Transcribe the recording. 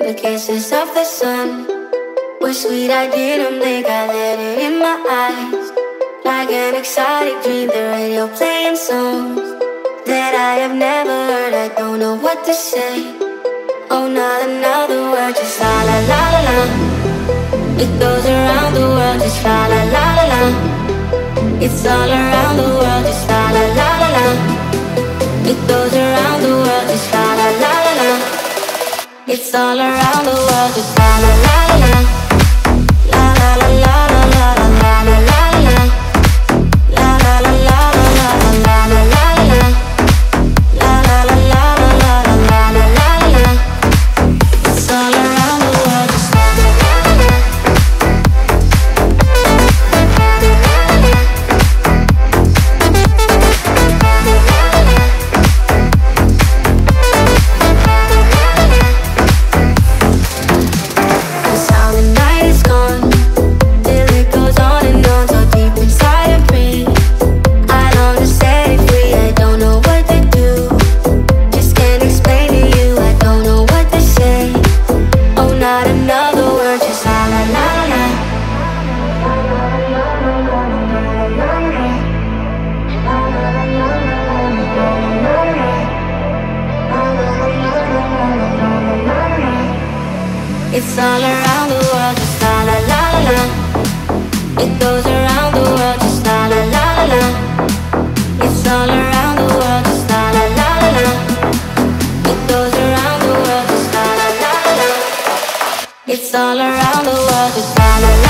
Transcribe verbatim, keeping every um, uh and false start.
The kisses of the sun were sweet, I didn't think I let it in my eyes. Like an exotic dream, the radio playing songs that I have never heard. I don't know what to say. Oh, not another word, just la la la la la. It goes around the world, just la la la la la. It's all around the world, just la la la la la. It goes around the world, just la la la la la. It's all around the world, just la la la la la. La la la la la la la la la la. La la la la la la la la la la. La la la la la la la la la la. It's all around the world, just la la la la. It's all around the world, just la la la la la. It goes around the world, just la la la la la. It's all around the world, just la la la la la. It goes around the world, just la la la la la. It's all around the world, just la la la.